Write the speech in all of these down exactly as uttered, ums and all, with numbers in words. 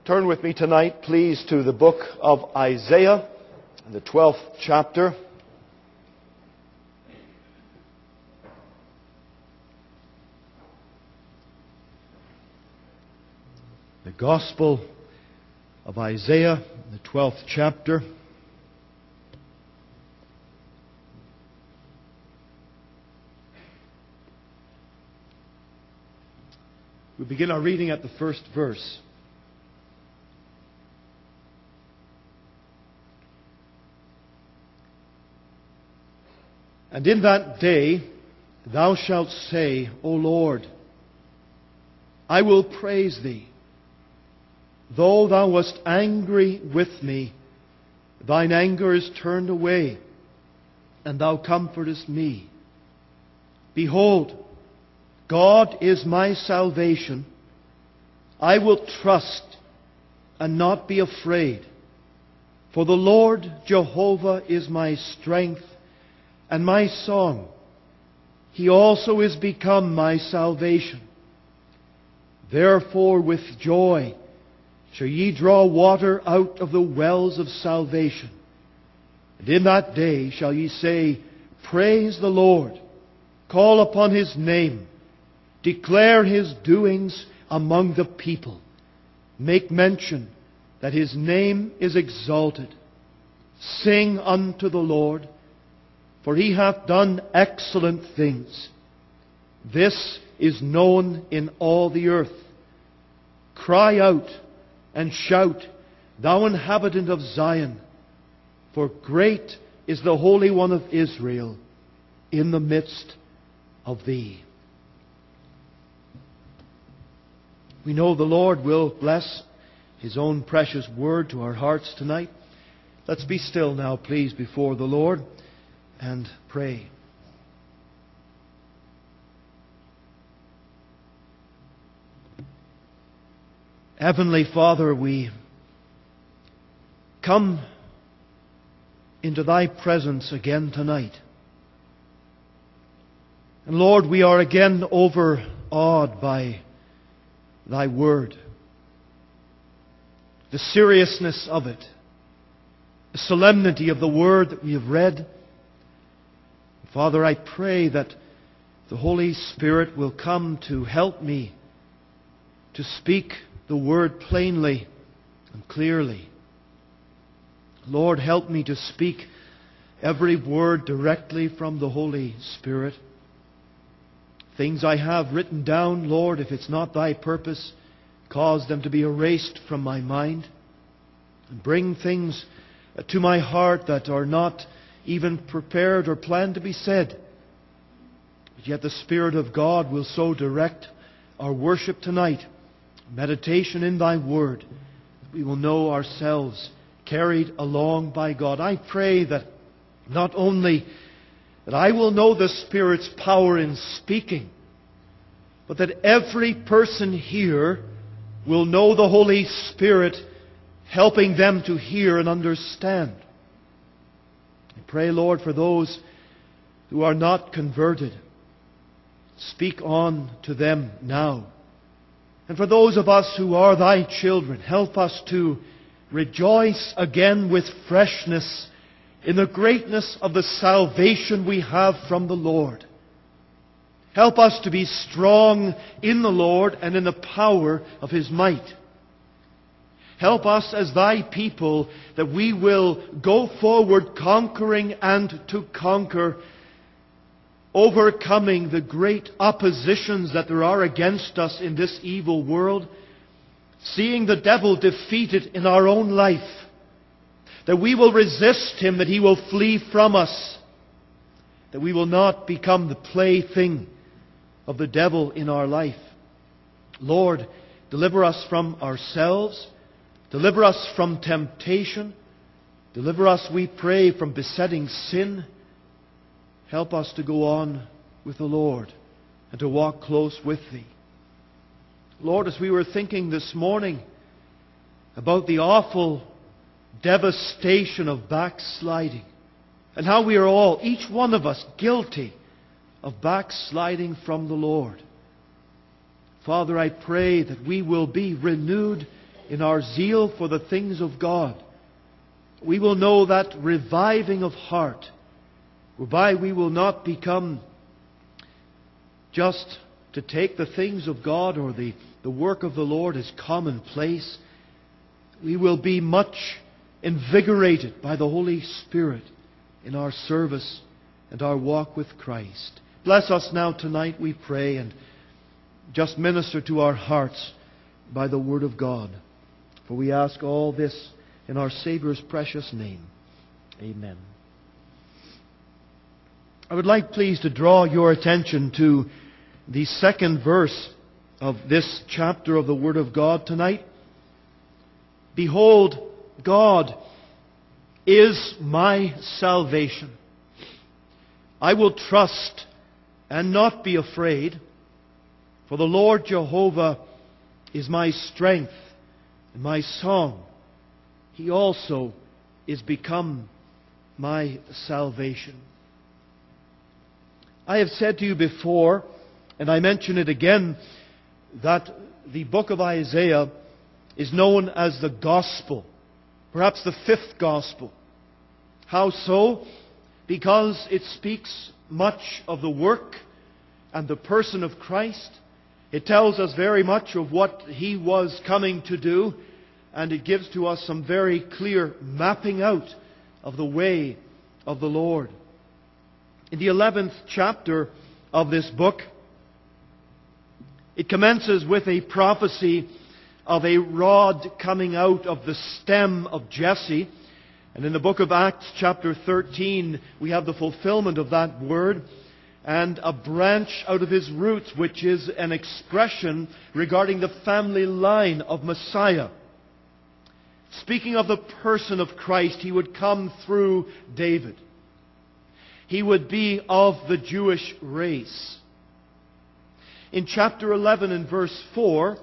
Turn with me tonight, please, to the book of Isaiah, the twelfth chapter. The Gospel of Isaiah, the twelfth chapter. We begin our reading at the first verse. And in that day thou shalt say, O Lord, I will praise Thee. Though Thou wast angry with me, Thine anger is turned away, and Thou comfortest me. Behold, God is my salvation. I will trust and not be afraid. For the Lord Jehovah is my strength and my song. He also is become my salvation. Therefore with joy shall ye draw water out of the wells of salvation. And in that day shall ye say, Praise the Lord. Call upon His name. Declare His doings among the people. Make mention that His name is exalted. Sing unto the Lord, for He hath done excellent things. This is known in all the earth. Cry out and shout, thou inhabitant of Zion, for great is the Holy One of Israel in the midst of thee. We know the Lord will bless His own precious word to our hearts tonight. Let's be still now, please, before the Lord and pray. Heavenly Father, we come into Thy presence again tonight. And Lord, we are again overawed by Thy Word, the seriousness of it, the solemnity of the Word that we have read. Father, I pray that the Holy Spirit will come to help me to speak the Word plainly and clearly. Lord, help me to speak every word directly from the Holy Spirit. Things I have written down, Lord, if it's not Thy purpose, cause them to be erased from my mind. And bring things to my heart that are not even prepared or planned to be said. But yet the Spirit of God will so direct our worship tonight, meditation in Thy Word, that we will know ourselves carried along by God. I pray that not only that I will know the Spirit's power in speaking, but that every person here will know the Holy Spirit helping them to hear and understand. I pray, Lord, for those who are not converted, speak on to them now. And for those of us who are Thy children, help us to rejoice again with freshness in the greatness of the salvation we have from the Lord. Help us to be strong in the Lord and in the power of His might. Help us as Thy people that we will go forward conquering and to conquer, overcoming the great oppositions that there are against us in this evil world, seeing the devil defeated in our own life, that we will resist him, that he will flee from us, that we will not become the plaything of the devil in our life. Lord, deliver us from ourselves, deliver us from temptation, deliver us, we pray, from besetting sin. Help us to go on with the Lord and to walk close with Thee. Lord, as we were thinking this morning about the awful devastation of backsliding, and how we are all, each one of us, guilty of backsliding from the Lord. Father, I pray that we will be renewed in our zeal for the things of God, we will know that reviving of heart, whereby we will not become just to take the things of God or the, the work of the Lord as commonplace. We will be much invigorated by the Holy Spirit in our service and our walk with Christ. Bless us now tonight, we pray, and just minister to our hearts by the Word of God. For we ask all this in our Saviour's precious name. Amen. I would like, please, to draw your attention to the second verse of this chapter of the Word of God tonight. Behold, God is my salvation. I will trust and not be afraid, for the Lord Jehovah is my strength and my song. He also is become my salvation. I have said to you before, and I mention it again, that the book of Isaiah is known as the Gospel, perhaps the fifth Gospel. How so? Because it speaks much of the work and the person of Christ. It tells us very much of what He was coming to do, and it gives to us some very clear mapping out of the way of the Lord. In the eleventh chapter of this book, it commences with a prophecy of a rod coming out of the stem of Jesse. And in the book of Acts chapter thirteen, we have the fulfillment of that word, and a branch out of his roots, which is an expression regarding the family line of Messiah. Speaking of the person of Christ, He would come through David. He would be of the Jewish race. In chapter eleven and verse four,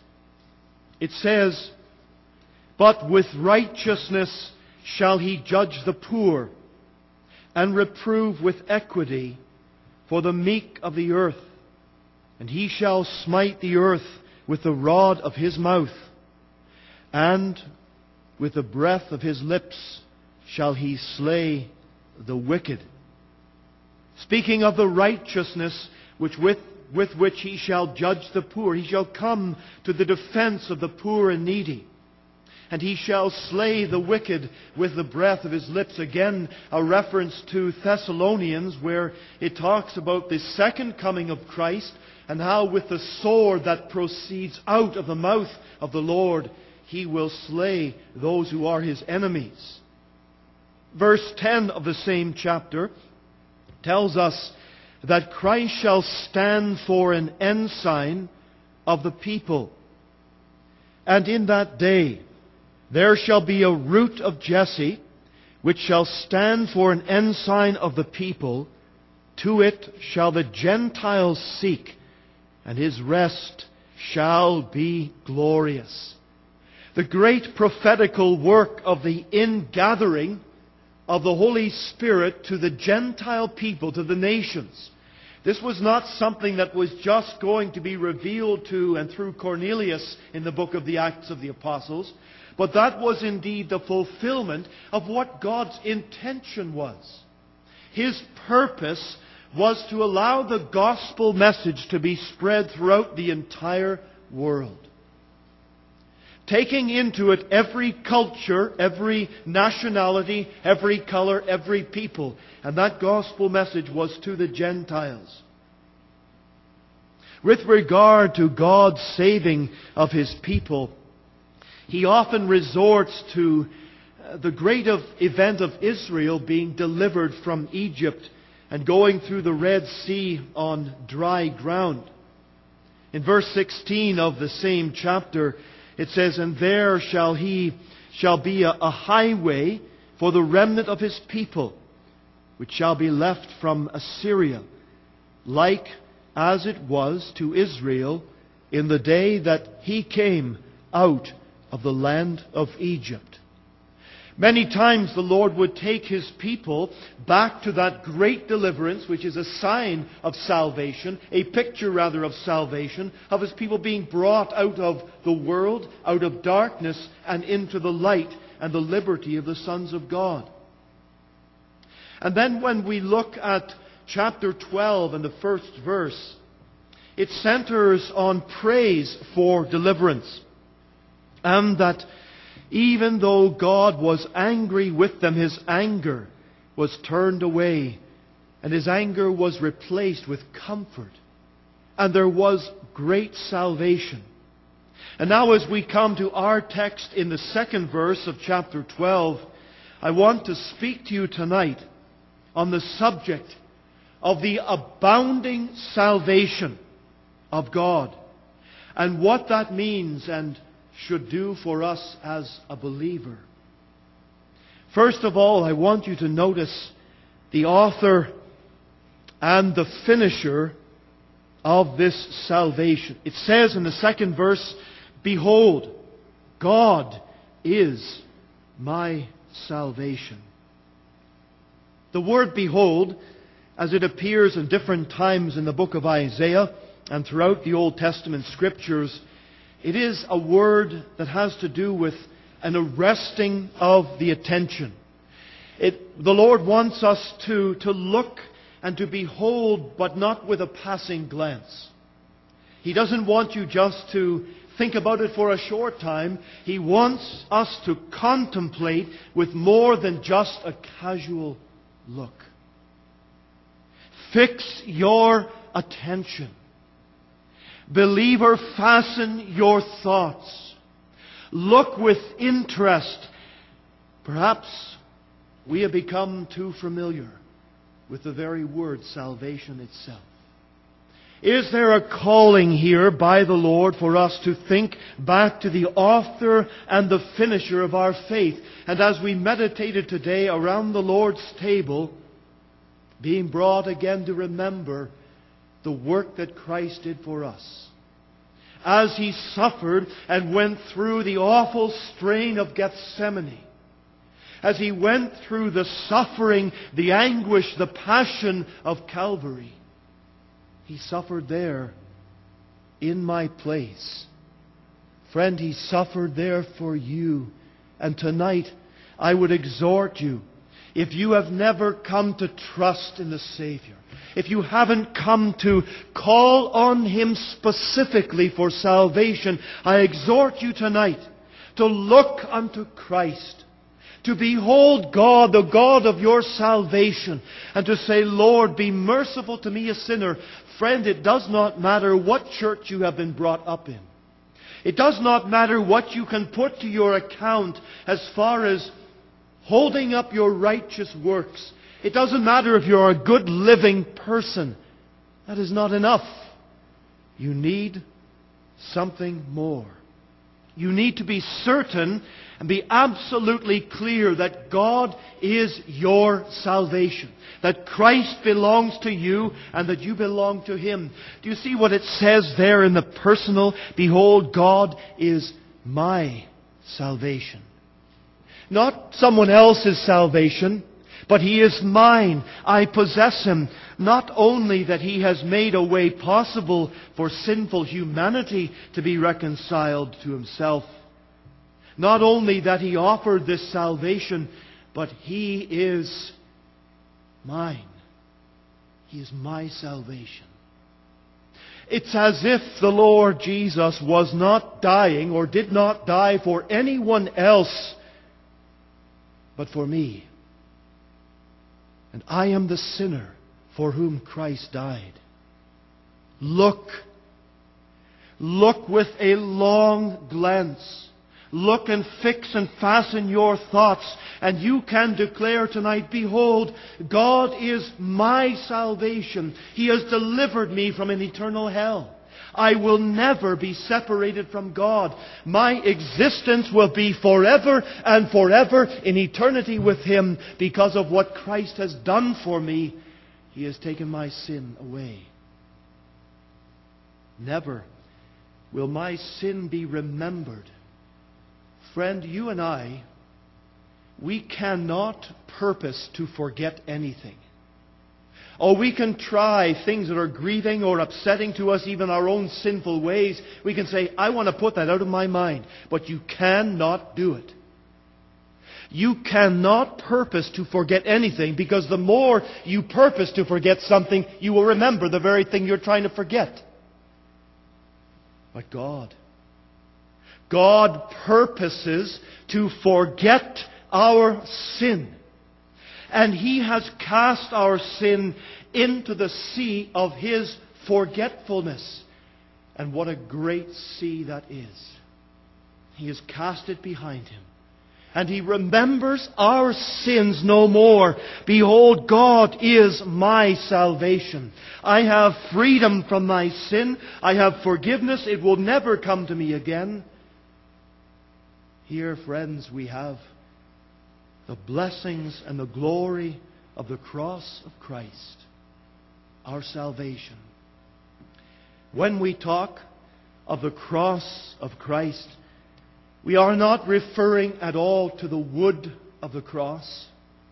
it says, "But with righteousness shall He judge the poor, and reprove with equity for the meek of the earth. And He shall smite the earth with the rod of His mouth, and with the breath of His lips shall He slay the wicked." Speaking of the righteousness which with, with which He shall judge the poor. He shall come to the defense of the poor and needy. And He shall slay the wicked with the breath of His lips. Again, a reference to Thessalonians, where it talks about the second coming of Christ, and how with the sword that proceeds out of the mouth of the Lord, He will slay those who are His enemies. Verse ten of the same chapter tells us that Christ shall stand for an ensign of the people. And in that day there shall be a root of Jesse, which shall stand for an ensign of the people. To it shall the Gentiles seek, and His rest shall be glorious. The great prophetical work of the ingathering of the Holy Spirit to the Gentile people, to the nations. This was not something that was just going to be revealed to and through Cornelius in the book of the Acts of the Apostles, but that was indeed the fulfillment of what God's intention was. His purpose was to allow the gospel message to be spread throughout the entire world, taking into it every culture, every nationality, every color, every people. And that gospel message was to the Gentiles. With regard to God's saving of His people, He often resorts to the great event of Israel being delivered from Egypt and going through the Red Sea on dry ground. In verse sixteen of the same chapter, it says, "And there shall he shall be a, a highway for the remnant of His people, which shall be left from Assyria, like as it was to Israel in the day that he came out of the land of Egypt." Many times the Lord would take His people back to that great deliverance, which is a sign of salvation, a picture rather of salvation, of His people being brought out of the world, out of darkness, and into the light and the liberty of the sons of God. And then when we look at chapter twelve and the first verse, it centers on praise for deliverance. And that even though God was angry with them, His anger was turned away, and His anger was replaced with comfort. And there was great salvation. And now as we come to our text in the second verse of chapter twelve, I want to speak to you tonight on the subject of the abounding salvation of God, and what that means and should do for us as a believer. First of all, I want you to notice the author and the finisher of this salvation. It says in the second verse, "Behold, God is my salvation." The word "behold," as it appears in different times in the book of Isaiah and throughout the Old Testament Scriptures, it is a word that has to do with an arresting of the attention. It, the Lord wants us to, to look and to behold, but not with a passing glance. He doesn't want you just to think about it for a short time. He wants us to contemplate with more than just a casual look. Fix your attention. Believer, fasten your thoughts. Look with interest. Perhaps we have become too familiar with the very word salvation itself. Is there a calling here by the Lord for us to think back to the author and the finisher of our faith? And as we meditated today around the Lord's table, being brought again to remember the work that Christ did for us. As He suffered and went through the awful strain of Gethsemane, as He went through the suffering, the anguish, the passion of Calvary, He suffered there in my place. Friend, He suffered there for you. And tonight, I would exhort you, if you have never come to trust in the Savior, if you haven't come to call on Him specifically for salvation, I exhort you tonight to look unto Christ, to behold God, the God of your salvation, and to say, "Lord, be merciful to me, a sinner." Friend, it does not matter what church you have been brought up in. It does not matter what you can put to your account as far as holding up your righteous works. It doesn't matter if you're a good living person. That is not enough. You need something more. You need to be certain and be absolutely clear that God is your salvation, that Christ belongs to you and that you belong to Him. Do you see what it says there in the personal? Behold, God is my salvation. Not someone else's salvation, but He is mine. I possess Him. Not only that He has made a way possible for sinful humanity to be reconciled to Himself. Not only that He offered this salvation, but He is mine. He is my salvation. It's as if the Lord Jesus was not dying or did not die for anyone else, but for me. And I am the sinner for whom Christ died. Look. Look with a long glance. Look and fix and fasten your thoughts. And you can declare tonight, "Behold, God is my salvation. He has delivered me from an eternal hell. I will never be separated from God. My existence will be forever and forever in eternity with Him because of what Christ has done for me. He has taken my sin away. Never will my sin be remembered." Friend, you and I, we cannot purpose to forget anything. Or we can try things that are grieving or upsetting to us, even our own sinful ways. We can say, I want to put that out of my mind. But you cannot do it. You cannot purpose to forget anything, because the more you purpose to forget something, you will remember the very thing you're trying to forget. But God, God purposes to forget our sin. And He has cast our sin into the sea of His forgetfulness. And what a great sea that is. He has cast it behind Him. And He remembers our sins no more. Behold, God is my salvation. I have freedom from my sin. I have forgiveness. It will never come to me again. Here, friends, we have the blessings and the glory of the cross of Christ, our salvation. When we talk of the cross of Christ, we are not referring at all to the wood of the cross.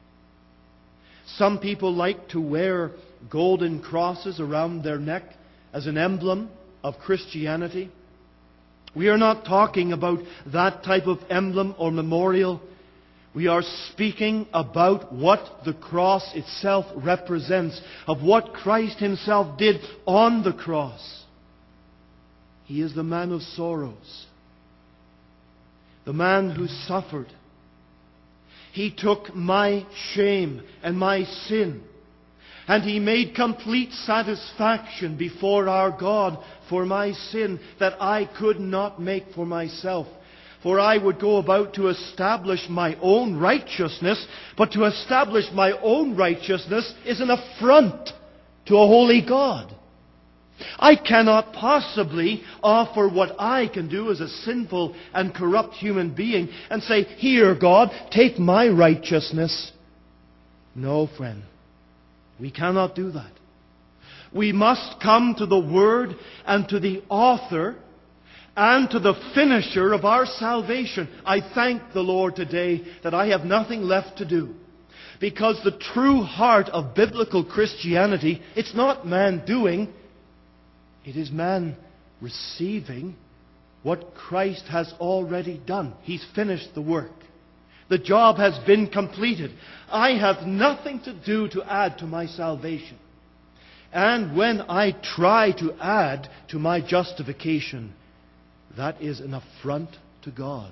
Some people like to wear golden crosses around their neck as an emblem of Christianity. We are not talking about that type of emblem or memorial. We are speaking about what the cross itself represents, of what Christ Himself did on the cross. He is the man of sorrows, the man who suffered. He took my shame and my sin, and He made complete satisfaction before our God for my sin that I could not make for myself. For I would go about to establish my own righteousness, but to establish my own righteousness is an affront to a holy God. I cannot possibly offer what I can do as a sinful and corrupt human being and say, here, God, take my righteousness. No, friend. We cannot do that. We must come to the Word and to the author and to the finisher of our salvation. I thank the Lord today that I have nothing left to do. Because the true heart of biblical Christianity, it's not man doing, it is man receiving what Christ has already done. He's finished the work. The job has been completed. I have nothing to do to add to my salvation. And when I try to add to my justification, that is an affront to God.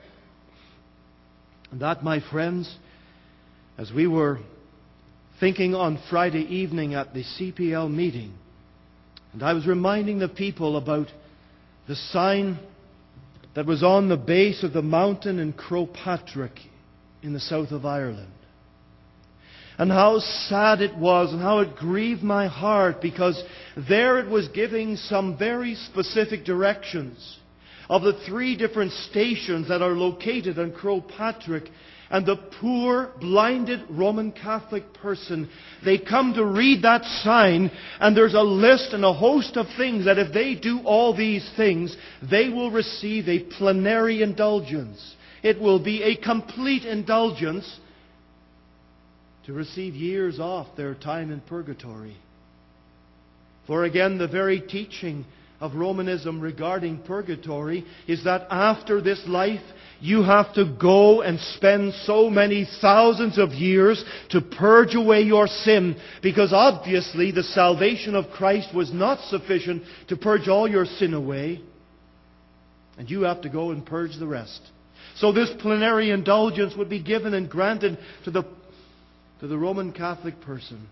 And that, my friends, as we were thinking on Friday evening at the C P L meeting, and I was reminding the people about the sign that was on the base of the mountain in Croagh Patrick in the south of Ireland. And how sad it was and how it grieved my heart, because there it was giving some very specific directions of the three different stations that are located on Croagh Patrick. And the poor, blinded Roman Catholic person, they come to read that sign, and there's a list and a host of things that if they do all these things, they will receive a plenary indulgence. It will be a complete indulgence to receive years off their time in purgatory. For again, the very teaching of Romanism regarding purgatory is that after this life, you have to go and spend so many thousands of years to purge away your sin, because obviously the salvation of Christ was not sufficient to purge all your sin away, and you have to go and purge the rest. So this plenary indulgence would be given and granted to the, to the Roman Catholic person,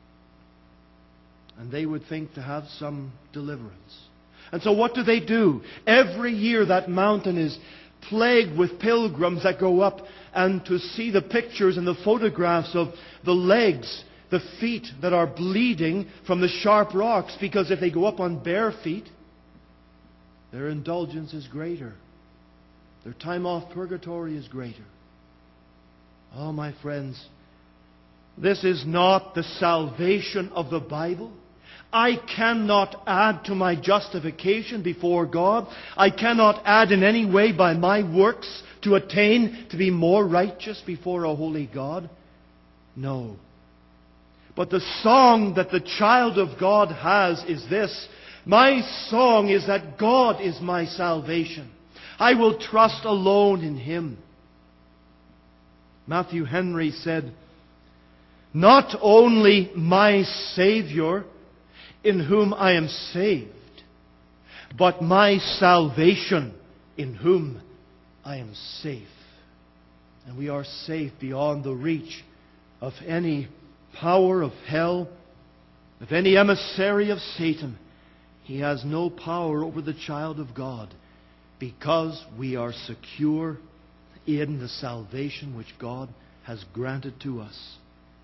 and they would think to have some deliverance. And so what do they do? Every year that mountain is plagued with pilgrims that go up and to see the pictures and the photographs of the legs, the feet that are bleeding from the sharp rocks, because if they go up on bare feet, their indulgence is greater. Their time off purgatory is greater. Oh, my friends, this is not the salvation of the Bible. I cannot add to my justification before God. I cannot add in any way by my works to attain to be more righteous before a holy God? No. But the song that the child of God has is this: my song is that God is my salvation. I will trust alone in Him. Matthew Henry said, not only my Savior, in whom I am saved, but my salvation, in whom I am safe. And we are safe beyond the reach of any power of hell, of any emissary of Satan. He has no power over the child of God, because we are secure in the salvation which God has granted to us.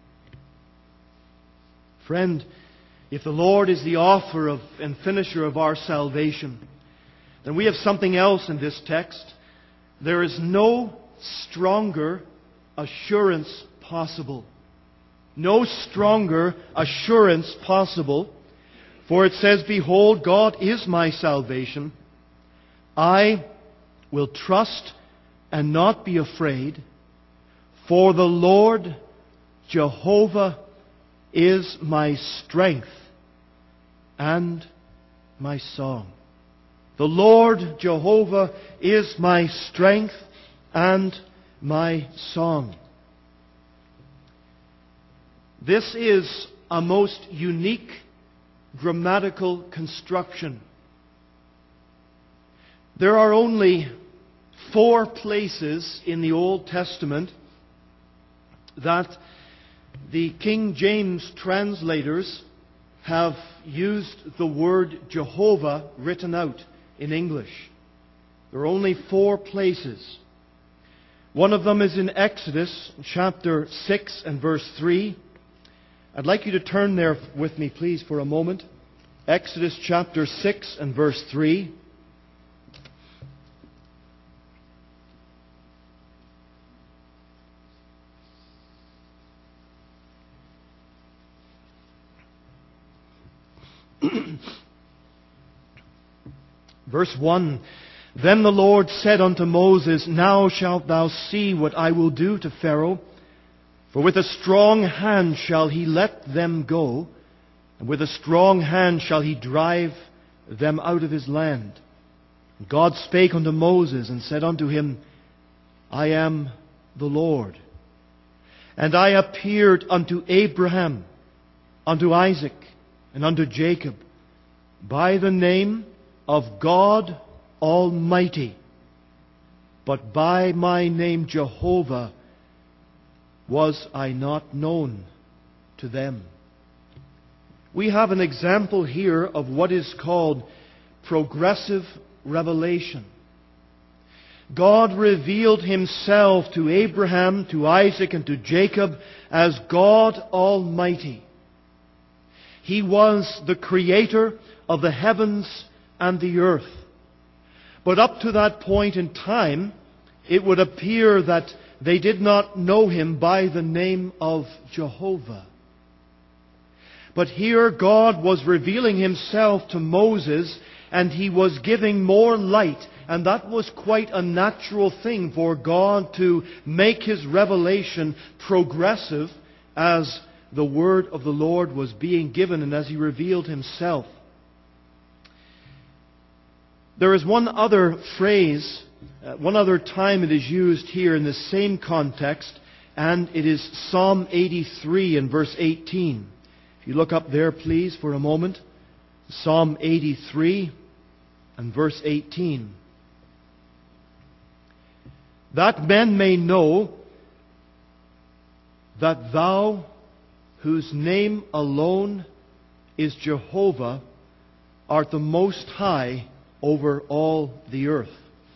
Friend, if the Lord is the author of and finisher of our salvation, then we have something else in this text. There is no stronger assurance possible. No stronger assurance possible. For it says, behold, God is my salvation. I will trust and not be afraid, for the Lord Jehovah is my strength and my song. The Lord Jehovah is my strength and my song. This is a most unique grammatical construction. There are only four places in the Old Testament that the King James translators have used the word Jehovah written out in English. There are only four places. One of them is in Exodus chapter six and verse three. I'd like you to turn there with me, please, for a moment. Exodus chapter six and verse three. Verse one, then the Lord said unto Moses, now shalt thou see what I will do to Pharaoh, for with a strong hand shall he let them go, and with a strong hand shall he drive them out of his land. And God spake unto Moses, and said unto him, I am the Lord. And I appeared unto Abraham, unto Isaac, and unto Jacob, by the name of God Almighty, but by my name Jehovah was I not known to them. We have an example here of what is called progressive revelation. God revealed Himself to Abraham, to Isaac, and to Jacob as God Almighty. He was the creator of the heavens and the earth. But up to that point in time, it would appear that they did not know Him by the name of Jehovah. But here God was revealing Himself to Moses, and He was giving more light. And that was quite a natural thing for God to make His revelation progressive as the word of the Lord was being given and as He revealed Himself. There is one other phrase, uh, one other time it is used here in the same context, and it is Psalm eighty-three and verse eighteen. If you look up there, please, for a moment. Psalm eighty-three and verse eighteen. That men may know that Thou, whose name alone is Jehovah, art the Most High over all the earth.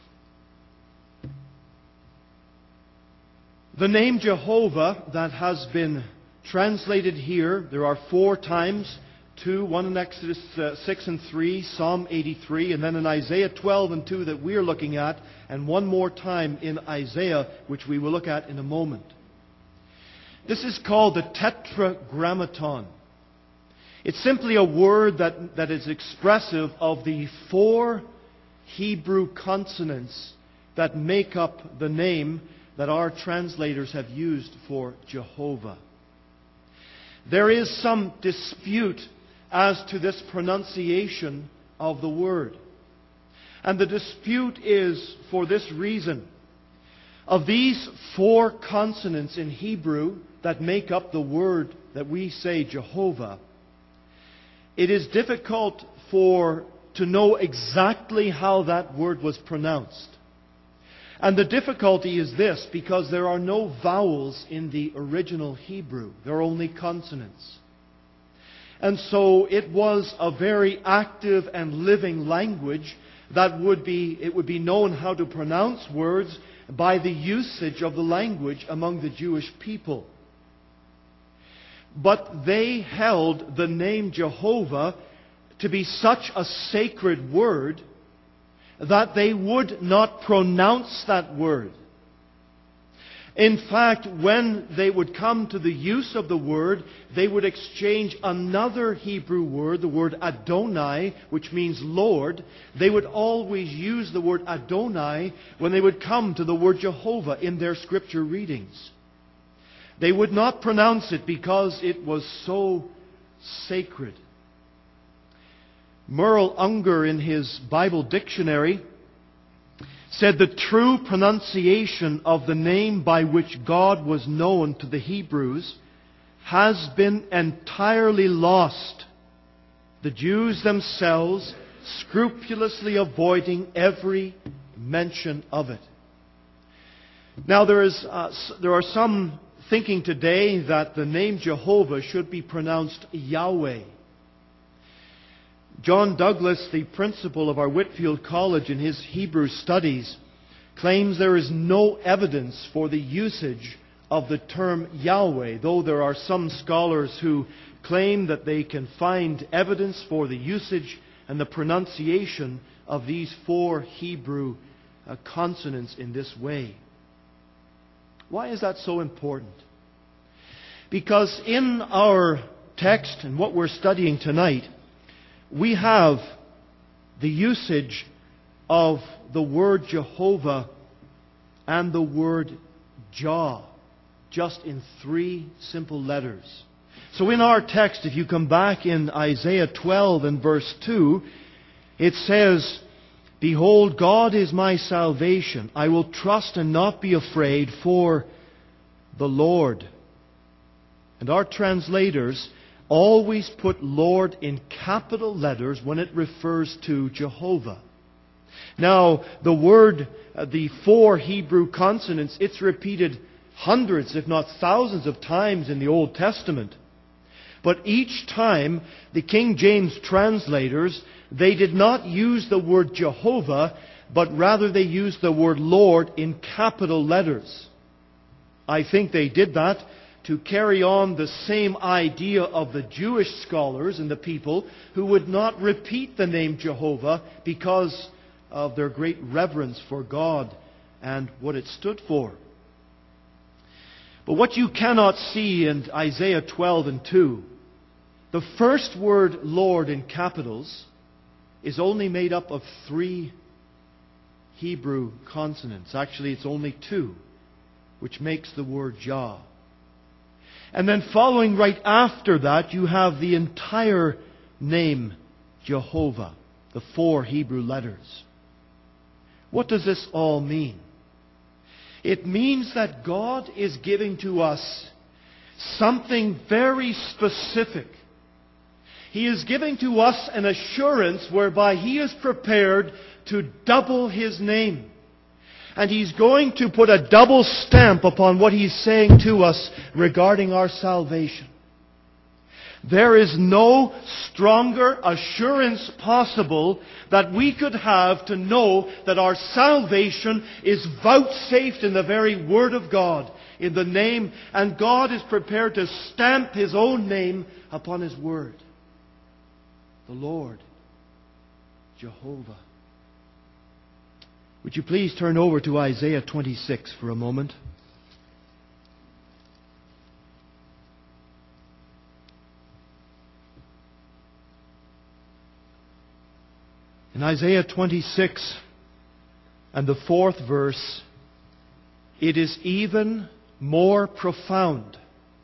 The name Jehovah that has been translated here, there are four times, two, one in Exodus uh, six and three, Psalm eighty-three, and then in Isaiah twelve and two that we're looking at, and one more time in Isaiah, which we will look at in a moment. This is called the Tetragrammaton. It's simply a word that, that is expressive of the four Hebrew consonants that make up the name that our translators have used for Jehovah. There is some dispute as to this pronunciation of the word. And the dispute is for this reason. Of these four consonants in Hebrew that make up the word that we say Jehovah, it is difficult for to know exactly how that word was pronounced. And the difficulty is this, because there are no vowels in the original Hebrew. There are only consonants. And so it was a very active and living language that would be, it would be known how to pronounce words by the usage of the language among the Jewish people. But they held the name Jehovah to be such a sacred word that they would not pronounce that word. In fact, when they would come to the use of the word, they would exchange another Hebrew word, the word Adonai, which means Lord. They would always use the word Adonai when they would come to the word Jehovah in their scripture readings. They would not pronounce it because it was so sacred. Merle Unger, in his Bible dictionary, said the true pronunciation of the name by which God was known to the Hebrews has been entirely lost, the Jews themselves scrupulously avoiding every mention of it. Now there is uh, there are some thinking today that the name Jehovah should be pronounced Yahweh. John Douglas, the principal of our Whitefield College, in his Hebrew studies, claims there is no evidence for the usage of the term Yahweh, though there are some scholars who claim that they can find evidence for the usage and the pronunciation of these four Hebrew uh, consonants in this way. Why is that so important? Because in our text and what we're studying tonight, we have the usage of the word Jehovah and the word Jah, just in three simple letters. So in our text, if you come back in Isaiah twelve and verse two, it says, "Behold, God is my salvation. I will trust and not be afraid, for the Lord." And our translators always put Lord in capital letters when it refers to Jehovah. Now, the word, uh, the four Hebrew consonants, it's repeated hundreds, if not thousands of times in the Old Testament. But each time, the King James translators, they did not use the word Jehovah, but rather they used the word Lord in capital letters. I think they did that to carry on the same idea of the Jewish scholars and the people who would not repeat the name Jehovah because of their great reverence for God and what it stood for. But what you cannot see in Isaiah twelve and two, the first word Lord in capitals is only made up of three Hebrew consonants. Actually, it's only two, which makes the word Jah. And then following right after that, you have the entire name Jehovah, the four Hebrew letters. What does this all mean? It means that God is giving to us something very specific. He is giving to us an assurance whereby He is prepared to double His name. And He's going to put a double stamp upon what He's saying to us regarding our salvation. There is no stronger assurance possible that we could have to know that our salvation is vouchsafed in the very Word of God, in the name, and God is prepared to stamp His own name upon His Word. The Lord, Jehovah. Would you please turn over to Isaiah twenty-six for a moment? In Isaiah twenty-six, And the fourth verse, it is even more profound.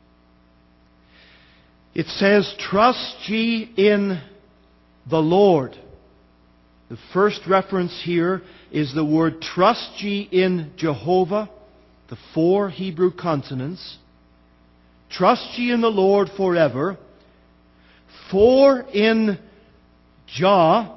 It says, trust ye in the Lord. The first reference here is the word trust ye in Jehovah, the four Hebrew consonants. Trust ye in the Lord forever, for in Jah,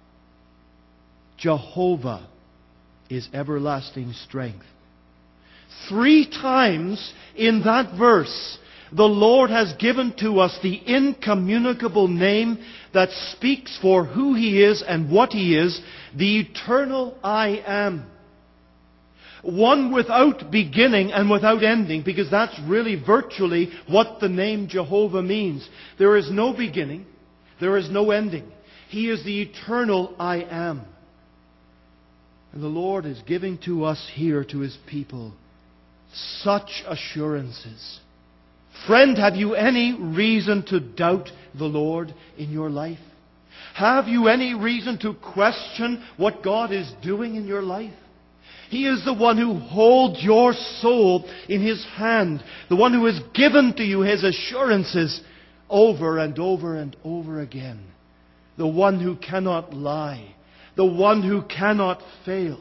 Jehovah, is everlasting strength. Three times in that verse, the Lord has given to us the incommunicable name that speaks for who He is and what He is, the eternal I Am. One without beginning and without ending, because that's really virtually what the name Jehovah means. There is no beginning, there is no ending. He is the eternal I Am. And the Lord is giving to us here, to His people, such assurances. Friend, have you any reason to doubt the Lord in your life? Have you any reason to question what God is doing in your life? He is the one who holds your soul in His hand, the one who has given to you His assurances over and over and over again, the one who cannot lie, the one who cannot fail.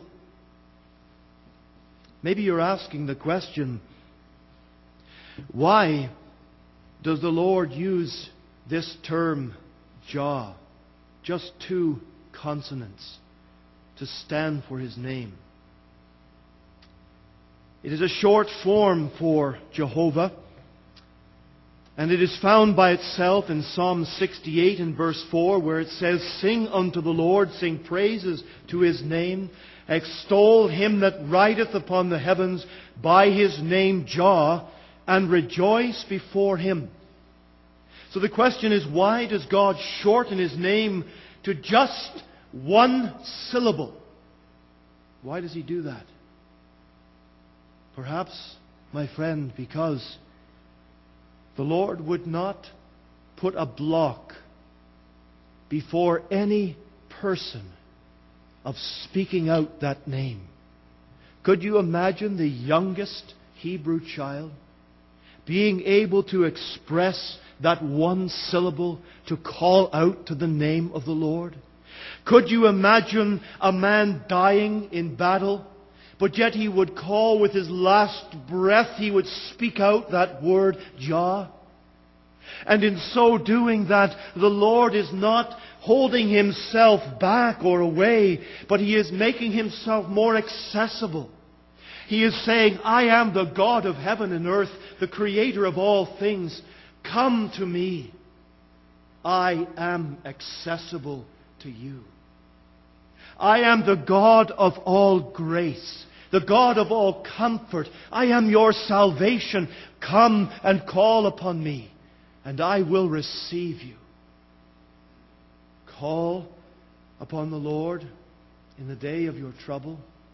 Maybe you're asking the question, why does the Lord use this term, Jah, just two consonants, to stand for His name? It is a short form for Jehovah, and it is found by itself in Psalm sixty-eight in verse four, where it says, sing unto the Lord, sing praises to His name, extol Him that rideth upon the heavens by His name Jah, and rejoice before Him. So the question is, why does God shorten His name to just one syllable? Why does He do that? Perhaps, my friend, because the Lord would not put a block before any person of speaking out that name. Could you imagine the youngest Hebrew child being able to express that one syllable to call out to the name of the Lord? Could you imagine a man dying in battle, but yet he would call with his last breath, he would speak out that word, Jah? And in so doing that, the Lord is not holding Himself back or away, but He is making Himself more accessible. He is saying, I am the God of heaven and earth, the Creator of all things. Come to me. I am accessible to you. I am the God of all grace, the God of all comfort. I am your salvation. Come and call upon me, and I will receive you. Call upon the Lord in the day of your trouble.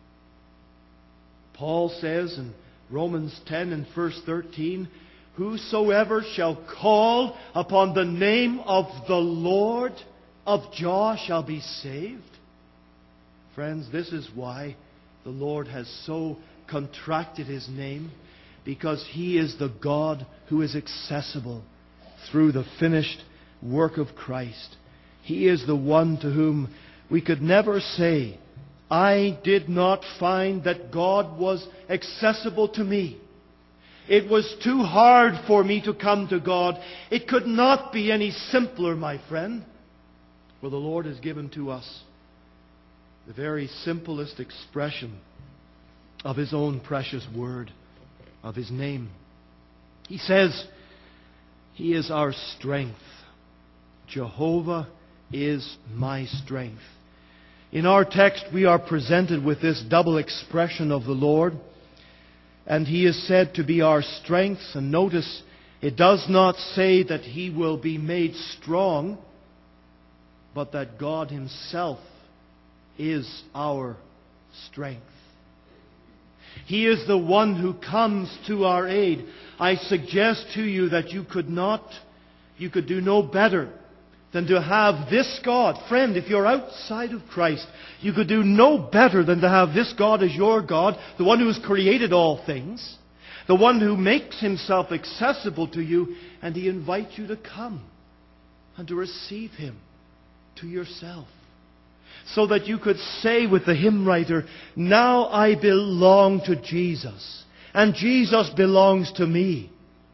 Paul says in Romans ten and verse thirteen, whosoever shall call upon the name of the Lord of Jah shall be saved. Friends, this is why the Lord has so contracted His name, because He is the God who is accessible through the finished work of Christ. He is the one to whom we could never say, I did not find that God was accessible to me. It was too hard for me to come to God. It could not be any simpler, my friend. Well, the Lord has given to us the very simplest expression of His own precious word, of His name. He says, He is our strength. Jehovah is my strength. In our text, we are presented with this double expression of the Lord. And He is said to be our strength. And notice, it does not say that He will be made strong, but that God Himself is our strength. He is the one who comes to our aid. I suggest to you that you could not, you could do no better than to have this God. Friend, if you're outside of Christ, you could do no better than to have this God as your God, the one who has created all things, the one who makes himself accessible to you, and he invites you to come and to receive him to yourself. So that you could say with the hymn writer, now I belong to Jesus, and Jesus belongs to me.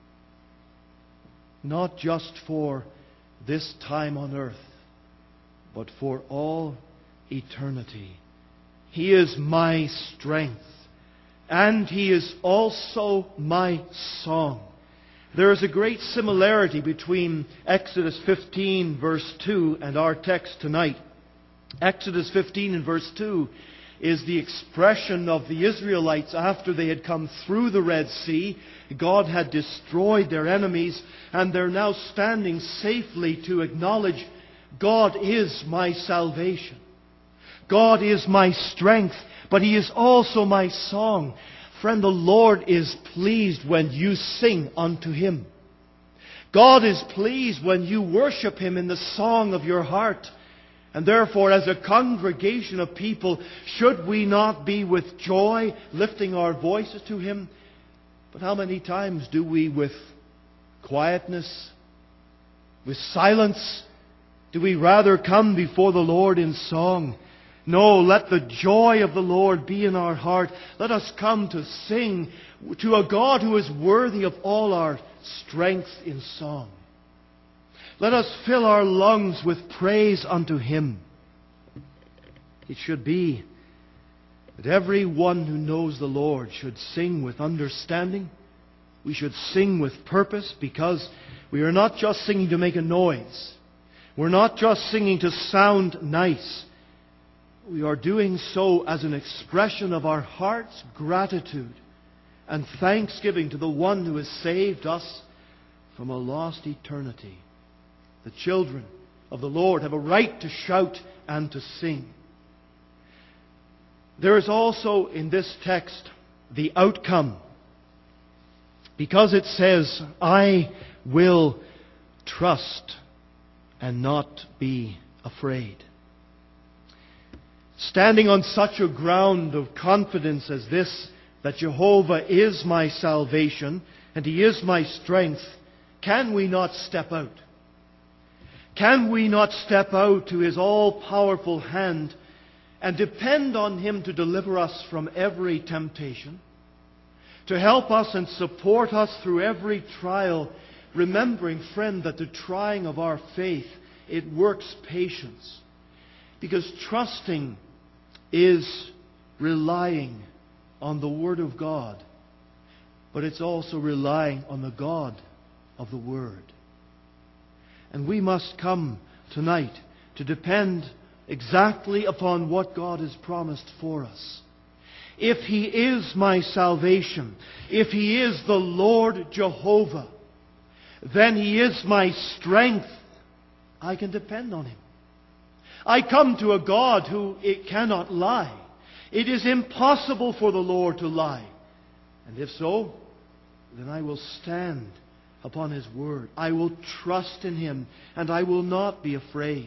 Not just for this time on earth, but for all eternity. He is my strength, and He is also my song. There is a great similarity between Exodus fifteen, verse two, and our text tonight. Exodus fifteen and verse two is the expression of the Israelites after they had come through the Red Sea. God had destroyed their enemies, and they're now standing safely to acknowledge, God is my salvation. God is my strength, but He is also my song. Friend, the Lord is pleased when you sing unto Him. God is pleased when you worship Him in the song of your heart. And therefore, as a congregation of people, should we not be with joy lifting our voices to Him? But how many times do we, with quietness, with silence, do we rather come before the Lord in song? No, let the joy of the Lord be in our heart. Let us come to sing to a God who is worthy of all our strength in song. Let us fill our lungs with praise unto Him. It should be that every one who knows the Lord should sing with understanding. We should sing with purpose, because we are not just singing to make a noise. We're not just singing to sound nice. We are doing so as an expression of our heart's gratitude and thanksgiving to the one who has saved us from a lost eternity. The children of the Lord have a right to shout and to sing. There is also in this text the outcome. Because it says, I will trust and not be afraid. Standing on such a ground of confidence as this, that Jehovah is my salvation and He is my strength, can we not step out? Can we not step out to His all-powerful hand and depend on Him to deliver us from every temptation, to help us and support us through every trial, remembering, friend, that the trying of our faith, it works patience. Because trusting is relying on the Word of God, but it's also relying on the God of the Word. And we must come tonight to depend exactly upon what God has promised for us. If He is my salvation, if He is the Lord Jehovah, then He is my strength. I can depend on Him. I come to a God who it cannot lie. It is impossible for the Lord to lie. And if so, then I will stand upon His Word. I will trust in Him, and I will not be afraid.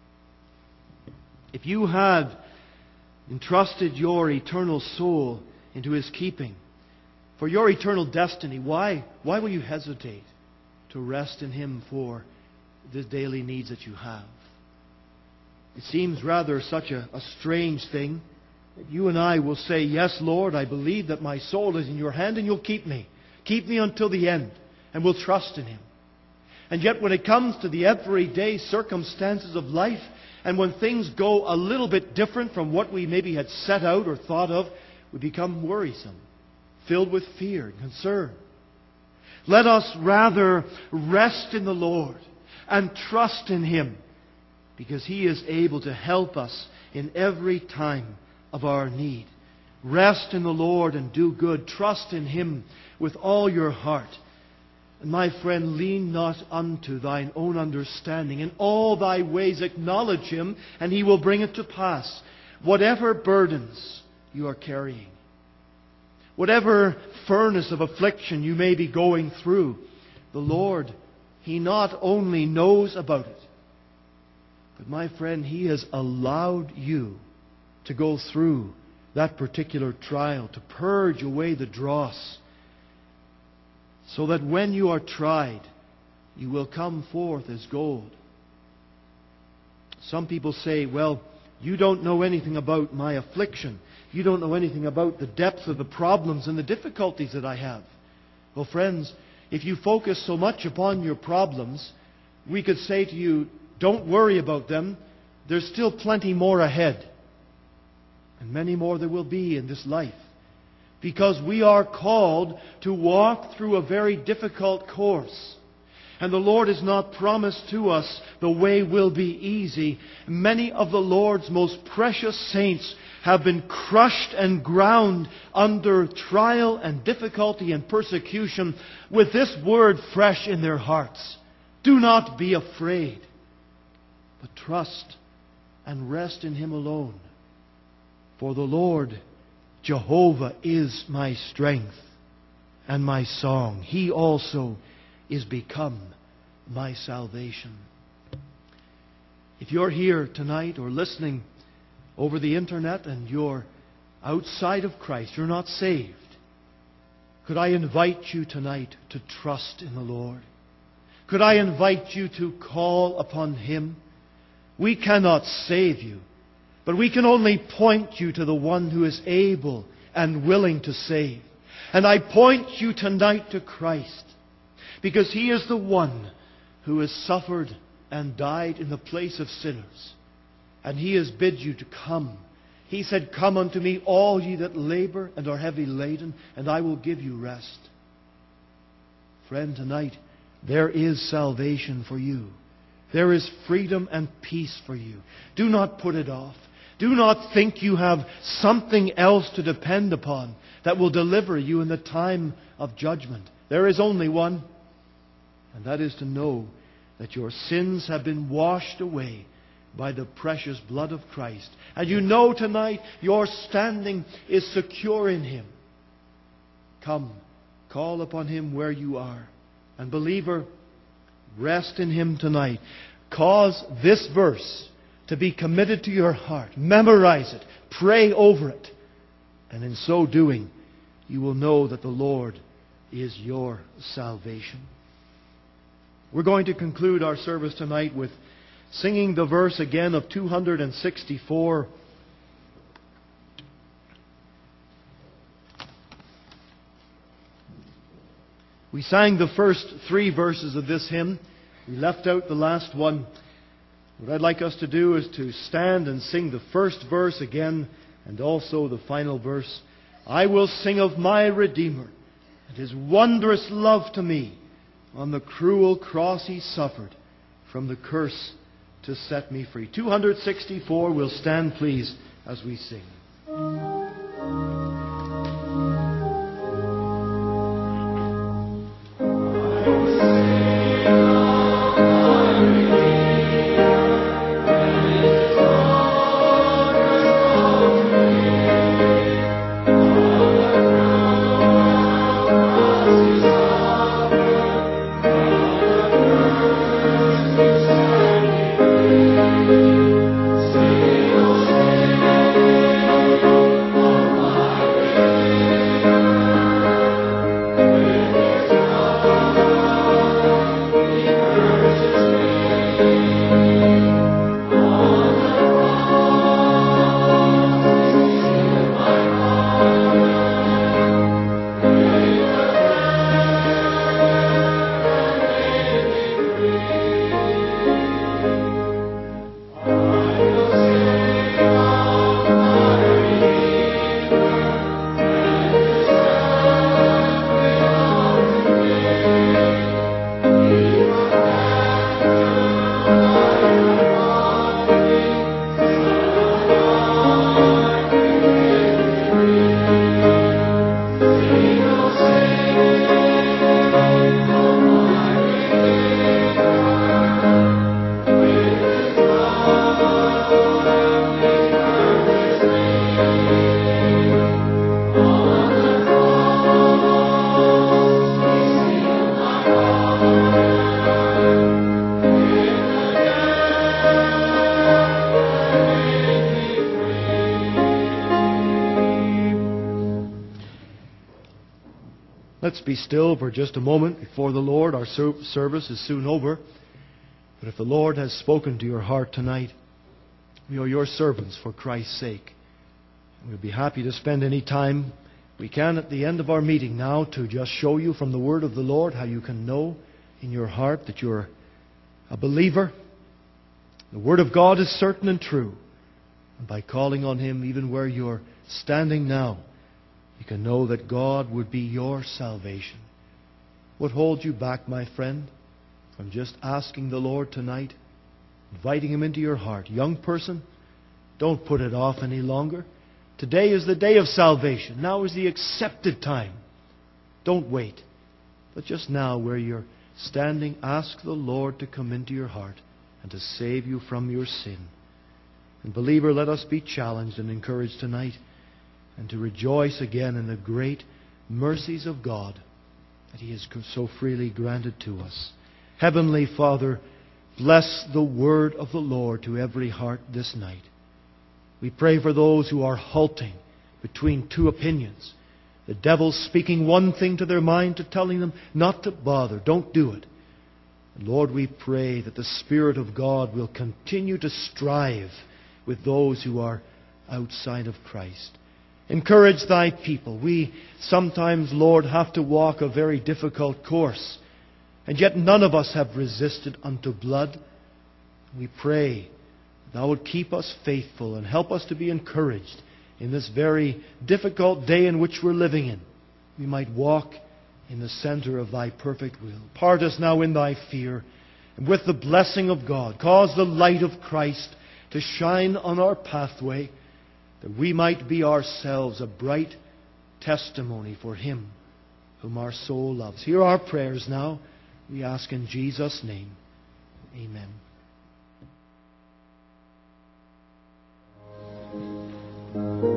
If you had entrusted your eternal soul into His keeping, for your eternal destiny, why, why will you hesitate to rest in Him for the daily needs that you have? It seems rather such a, a strange thing that you and I will say, yes, Lord, I believe that my soul is in your hand and you'll keep me. Keep me until the end, and we'll trust in Him. And yet when it comes to the everyday circumstances of life, and when things go a little bit different from what we maybe had set out or thought of, we become worrisome, filled with fear and concern. Let us rather rest in the Lord and trust in Him, because He is able to help us in every time of our need. Rest in the Lord and do good. Trust in Him with all your heart. And my friend, lean not unto thine own understanding. In all thy ways acknowledge Him, and He will bring it to pass. Whatever burdens you are carrying, whatever furnace of affliction you may be going through, the Lord, He not only knows about it, But my friend, He has allowed you to go through that particular trial, to purge away the dross, so that when you are tried, you will come forth as gold. Some people say, well, you don't know anything about my affliction. You don't know anything about the depth of the problems and the difficulties that I have. Well, friends, if you focus so much upon your problems, we could say to you, don't worry about them. There's still plenty more ahead. And many more there will be in this life. Because we are called to walk through a very difficult course. And the Lord has not promised to us the way will be easy. Many of the Lord's most precious saints have been crushed and ground under trial and difficulty and persecution with this word fresh in their hearts. Do not be afraid, but trust and rest in Him alone. For the Lord, Jehovah, is my strength and my song. He also is become my salvation. If you're here tonight or listening over the internet and you're outside of Christ, you're not saved, could I invite you tonight to trust in the Lord? Could I invite you to call upon Him? We cannot save you, but we can only point you to the one who is able and willing to save. And I point you tonight to Christ, because He is the one who has suffered and died in the place of sinners. And He has bid you to come. He said, "Come unto me, all ye that labor and are heavy laden, and I will give you rest." Friend, tonight there is salvation for you. There is freedom and peace for you. Do not put it off. Do not think you have something else to depend upon that will deliver you in the time of judgment. There is only one, and that is to know that your sins have been washed away by the precious blood of Christ. And you know tonight your standing is secure in Him. Come, call upon Him where you are. And believer, rest in Him tonight. Cause this verse to be committed to your heart. Memorize it. Pray over it. And in so doing, you will know that the Lord is your salvation. We're going to conclude our service tonight with singing the verse again of two hundred sixty-four. We sang the first three verses of this hymn. We left out the last one. What I'd like us to do is to stand and sing the first verse again, and also the final verse. I will sing of my Redeemer and His wondrous love to me. On the cruel cross He suffered, from the curse to set me free. two hundred sixty-four, we'll stand please as we sing. Thank you. Let's be still for just a moment before the Lord. Our ser- service is soon over. But if the Lord has spoken to your heart tonight, we are your servants for Christ's sake. We'll be happy to spend any time we can at the end of our meeting now to just show you from the Word of the Lord how you can know in your heart that you're a believer. The Word of God is certain and true. And by calling on Him even where you're standing now, you can know that God would be your salvation. What holds you back, my friend, from just asking the Lord tonight, inviting Him into your heart? Young person, don't put it off any longer. Today is the day of salvation. Now is the accepted time. Don't wait. But just now, where you're standing, ask the Lord to come into your heart and to save you from your sin. And believer, let us be challenged and encouraged tonight and to rejoice again in the great mercies of God that He has so freely granted to us. Heavenly Father, bless the word of the Lord to every heart this night. We pray for those who are halting between two opinions. The devil speaking one thing to their mind, to telling them not to bother, don't do it. And Lord, we pray that the Spirit of God will continue to strive with those who are outside of Christ. Encourage Thy people. We sometimes, Lord, have to walk a very difficult course, and yet none of us have resisted unto blood. We pray Thou would keep us faithful and help us to be encouraged in this very difficult day in which we're living in. We might walk in the center of Thy perfect will. Part us now in Thy fear, and with the blessing of God, cause the light of Christ to shine on our pathway, that we might be ourselves a bright testimony for Him whom our soul loves. Hear our prayers now. We ask in Jesus' name. Amen.